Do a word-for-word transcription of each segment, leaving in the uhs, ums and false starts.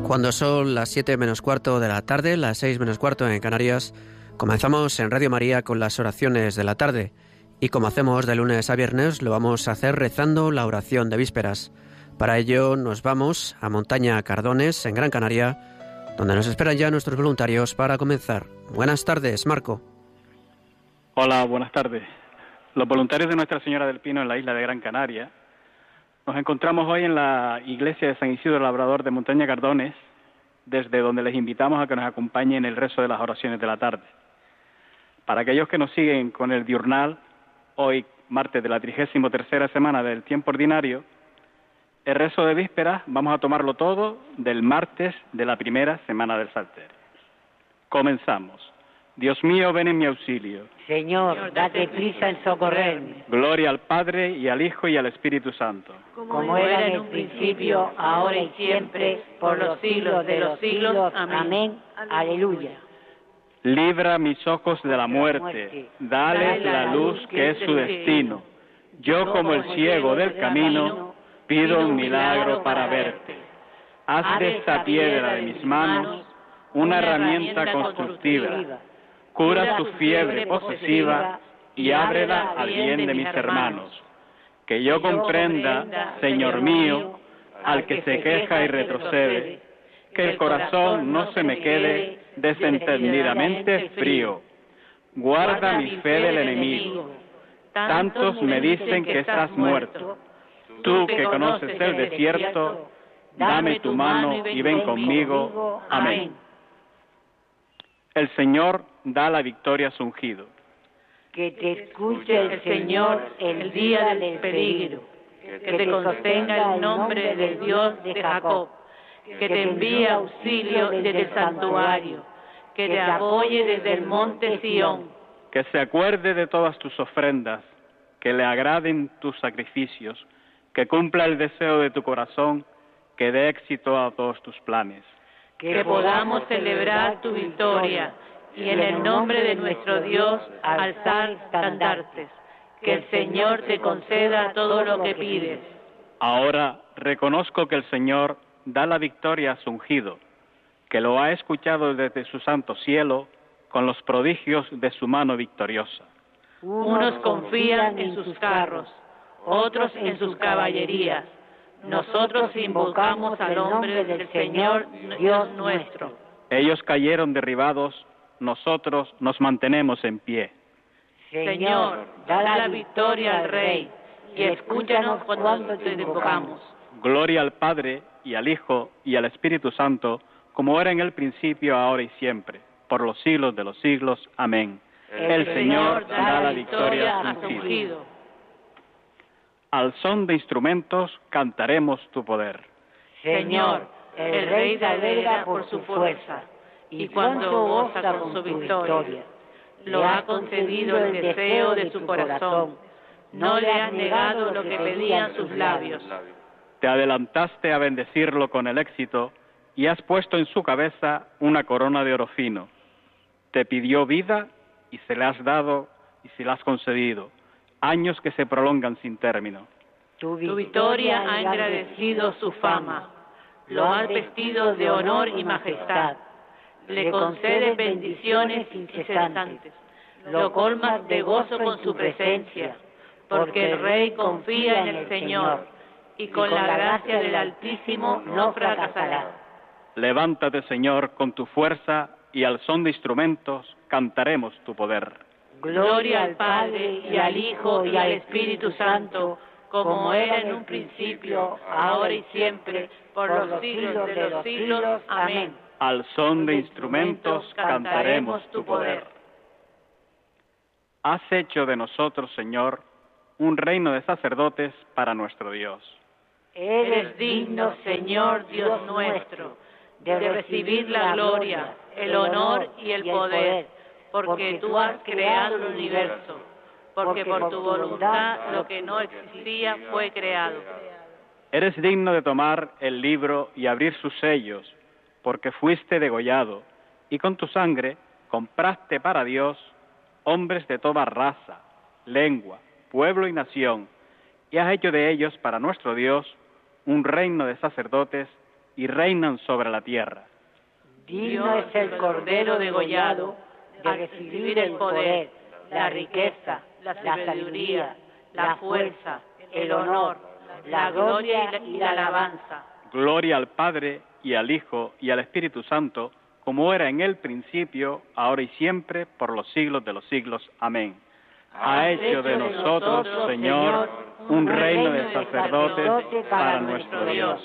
Cuando son las siete menos cuarto de la tarde, las seis menos cuarto en Canarias, comenzamos en Radio María con las oraciones de la tarde. Y como hacemos de lunes a viernes, lo vamos a hacer rezando la oración de vísperas. Para ello nos vamos a Montaña Cardones, en Gran Canaria, donde nos esperan ya nuestros voluntarios para comenzar. Buenas tardes, Marco. Hola, buenas tardes. Los voluntarios de Nuestra Señora del Pino en la isla de Gran Canaria. Nos encontramos hoy en la iglesia de San Isidro Labrador de Montaña Cardones, desde donde les invitamos a que nos acompañen en el rezo de las oraciones de la tarde. Para aquellos que nos siguen con el diurnal, hoy, martes de la trigésimo tercera semana del tiempo ordinario, el rezo de vísperas vamos a tomarlo todo del martes de la primera semana del Salterio. Comenzamos. Dios mío, ven en mi auxilio. Señor, date prisa en socorrerme. Gloria al Padre, y al Hijo, y al Espíritu Santo. Como era en un principio, ahora y siempre, por los siglos de los siglos. Amén. Aleluya. Libra mis ojos de la muerte, dales la luz que es su destino. Yo, como el ciego del camino, pido un milagro para verte. Haz de esta piedra de mis manos una herramienta constructiva. Cura su fiebre posesiva y ábrela al bien de mis hermanos. Que yo comprenda, Señor mío, al que se queja y retrocede, que el corazón no se me quede desentendidamente frío. Guarda mi fe del enemigo. Tantos me dicen que estás muerto. Tú que conoces el desierto, dame tu mano y ven conmigo. Amén. El Señor da la victoria a su ungido. Que te escuche el Señor el día del peligro, que te sostenga el nombre del Dios de Jacob, que te envíe auxilio desde el santuario, que te apoye desde el monte Sión. Que se acuerde de todas tus ofrendas, que le agraden tus sacrificios, que cumpla el deseo de tu corazón, que dé éxito a todos tus planes. Que podamos celebrar tu victoria y en el nombre de nuestro Dios alzar estandartes. Que el Señor te conceda todo lo que pides. Ahora reconozco que el Señor da la victoria a su ungido, que lo ha escuchado desde su santo cielo con los prodigios de su mano victoriosa. Unos confían en sus carros, otros en sus caballerías. Nosotros invocamos al nombre del Señor Dios nuestro. Ellos cayeron derribados, nosotros nos mantenemos en pie. Señor, da la victoria al Rey y escúchanos cuando te invocamos. Gloria al Padre, y al Hijo, y al Espíritu Santo, como era en el principio, ahora y siempre, por los siglos de los siglos. Amén. El, el Señor da la victoria a su ungido. Al son de instrumentos cantaremos tu poder. Señor, el Rey se alegra por su fuerza, y cuando goza con su victoria. Lo ha concedido el deseo de su corazón, no le has negado lo que pedían sus labios. Te adelantaste a bendecirlo con el éxito, y has puesto en su cabeza una corona de oro fino. Te pidió vida, y se le has dado, y se la has concedido. Años que se prolongan sin término. Tu victoria ha engrandecido su fama, lo has vestido de honor y majestad, le concedes bendiciones incesantes, lo colmas de gozo con su presencia, porque el Rey confía en el Señor, y con la gracia del Altísimo no fracasará. Levántate, Señor, con tu fuerza, y al son de instrumentos cantaremos tu poder. Gloria al Padre, y al Hijo, y al Espíritu Santo, como era en un principio, ahora y siempre, por los siglos de los siglos. Amén. Al son de instrumentos cantaremos tu poder. Has hecho de nosotros, Señor, un reino de sacerdotes para nuestro Dios. Eres digno, Señor Dios nuestro, de recibir la gloria, el honor y el poder, porque tú has creado el universo, porque por tu voluntad lo que no existía fue creado. Eres digno de tomar el libro y abrir sus sellos, porque fuiste degollado, y con tu sangre compraste para Dios hombres de toda raza, lengua, pueblo y nación, y has hecho de ellos para nuestro Dios un reino de sacerdotes y reinan sobre la tierra. Digno es el Cordero degollado de recibir el poder, la riqueza, la sabiduría, la fuerza, el honor, la gloria y la alabanza. Gloria al Padre, y al Hijo, y al Espíritu Santo, como era en el principio, ahora y siempre, por los siglos de los siglos. Amén. Ha hecho de nosotros, Señor, un reino de sacerdotes para nuestro Dios.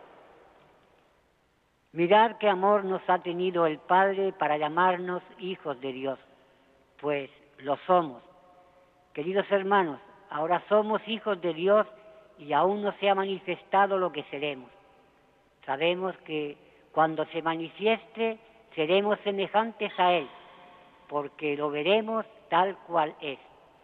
Mirad qué amor nos ha tenido el Padre para llamarnos hijos de Dios, pues lo somos. Queridos hermanos, ahora somos hijos de Dios y aún no se ha manifestado lo que seremos. Sabemos que cuando se manifieste seremos semejantes a Él, porque lo veremos tal cual es.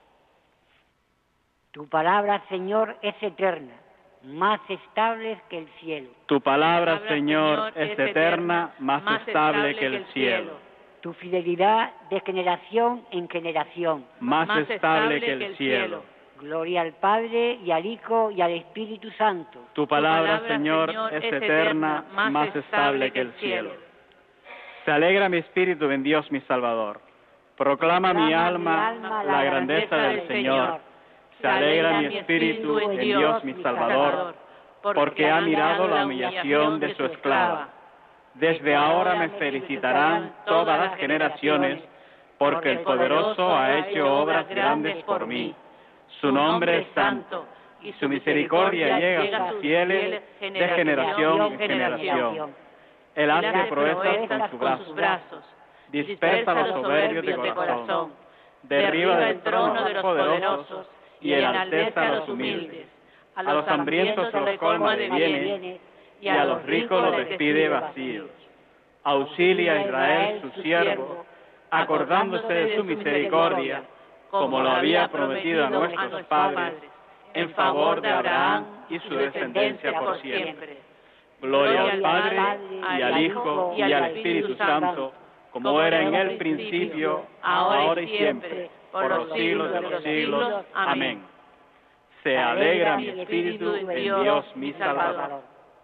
Tu palabra, Señor, es eterna, más estable que el cielo. Tu palabra, Señor, es eterna, más estable que el cielo. Tu fidelidad de generación en generación, más estable que el cielo. Gloria al Padre, y al Hijo, y al Espíritu Santo. Tu palabra, Señor, es eterna, más estable que el cielo. Se alegra mi espíritu en Dios mi Salvador. Proclama mi alma la grandeza del Señor. Se alegra mi espíritu en Dios mi Salvador, porque ha mirado la humillación de su esclava. Desde ahora me felicitarán todas las generaciones, porque el Poderoso ha hecho obras grandes por mí. Su nombre es santo, y su misericordia llega a sus fieles de generación en generación. Él hace proezas con sus brazos, dispersa a los soberbios de corazón, derriba del trono de los poderosos y enaltece a los humildes. A los hambrientos los colma de bienes, y a los ricos los despide vacíos. Auxilia a Israel su siervo, acordándose de su misericordia, como lo había prometido a nuestros padres, en favor de Abraham y su descendencia por siempre. Gloria al Padre, y al Hijo, y al Espíritu Santo, como era en el principio, ahora y siempre, por los siglos de los siglos. Amén. Se alegra mi espíritu en Dios mi Salvador.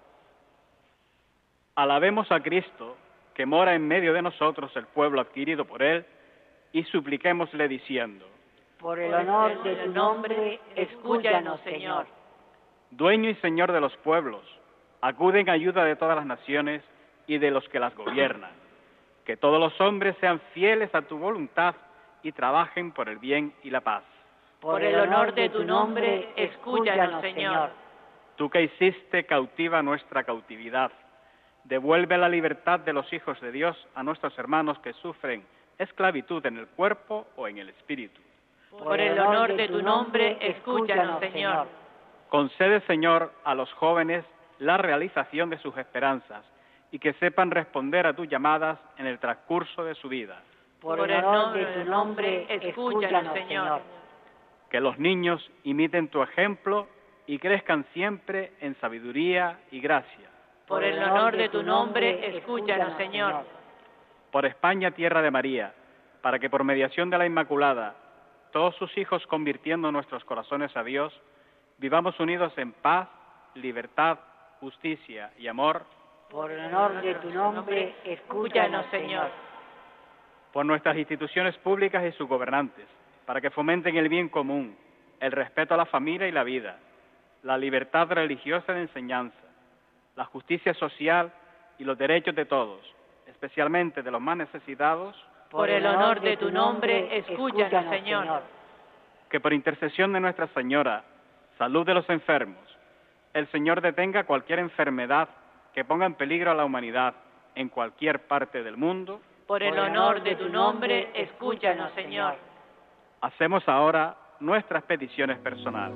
Alabemos a Cristo, que mora en medio de nosotros, el pueblo adquirido por Él, y supliquémosle diciendo: por el honor de tu nombre, escúchanos, Señor. Dueño y Señor de los pueblos, acude en ayuda de todas las naciones y de los que las gobiernan. Que todos los hombres sean fieles a tu voluntad y trabajen por el bien y la paz. Por el honor de tu nombre, escúchanos, Señor. Tú que hiciste cautiva nuestra cautividad, devuelve la libertad de los hijos de Dios a nuestros hermanos que sufren esclavitud en el cuerpo o en el espíritu. Por el honor de tu nombre, escúchanos, Señor. Concede, Señor, a los jóvenes la realización de sus esperanzas y que sepan responder a tus llamadas en el transcurso de su vida. Por el honor de tu nombre, escúchanos, Señor. Que los niños imiten tu ejemplo y crezcan siempre en sabiduría y gracia. Por el honor de tu nombre, escúchanos, Señor. Por España, tierra de María, para que por mediación de la Inmaculada, todos sus hijos convirtiendo nuestros corazones a Dios, vivamos unidos en paz, libertad, justicia y amor. Por el honor de tu nombre, escúchanos, Señor. Por nuestras instituciones públicas y sus gobernantes, para que fomenten el bien común, el respeto a la familia y la vida, la libertad religiosa de enseñanza, la justicia social y los derechos de todos, especialmente de los más necesitados. Por el honor de tu nombre, escúchanos, Señor. Que por intercesión de Nuestra Señora, salud de los enfermos, el Señor detenga cualquier enfermedad que ponga en peligro a la humanidad en cualquier parte del mundo. Por el honor de tu nombre, escúchanos, Señor. Hacemos ahora nuestras peticiones personales.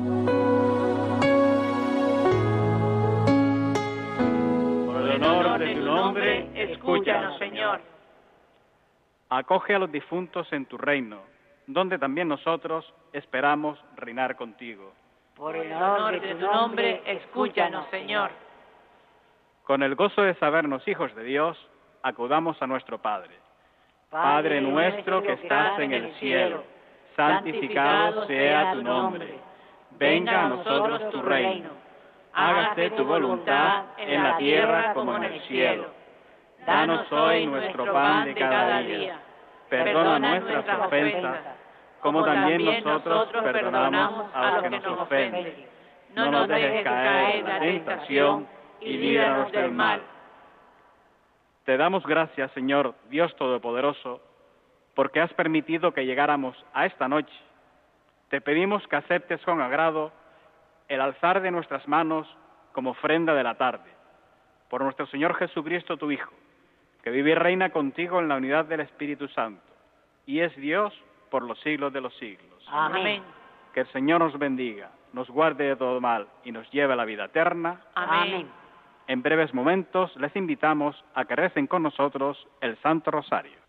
Por el honor de tu nombre, escúchanos, Señor. Acoge a los difuntos en tu reino, donde también nosotros esperamos reinar contigo. Por el honor de tu nombre, escúchanos, Señor. Con el gozo de sabernos hijos de Dios, acudamos a nuestro Padre. Padre nuestro que estás en el cielo, santificado sea tu nombre. Venga a nosotros tu reino. hágase tu voluntad en la tierra como en el cielo. Danos hoy nuestro pan de cada día. Perdona nuestras ofensas, como también nosotros perdonamos a los que nos ofenden. No nos dejes caer en la tentación y líbranos del mal. Te damos gracias, Señor, Dios Todopoderoso, porque has permitido que llegáramos a esta noche. Te pedimos que aceptes con agrado el alzar de nuestras manos como ofrenda de la tarde, por nuestro Señor Jesucristo, tu Hijo, que vive y reina contigo en la unidad del Espíritu Santo, y es Dios por los siglos de los siglos. Amén. Que el Señor nos bendiga, nos guarde de todo mal y nos lleve a la vida eterna. Amén. En breves momentos les invitamos a que recen con nosotros el Santo Rosario.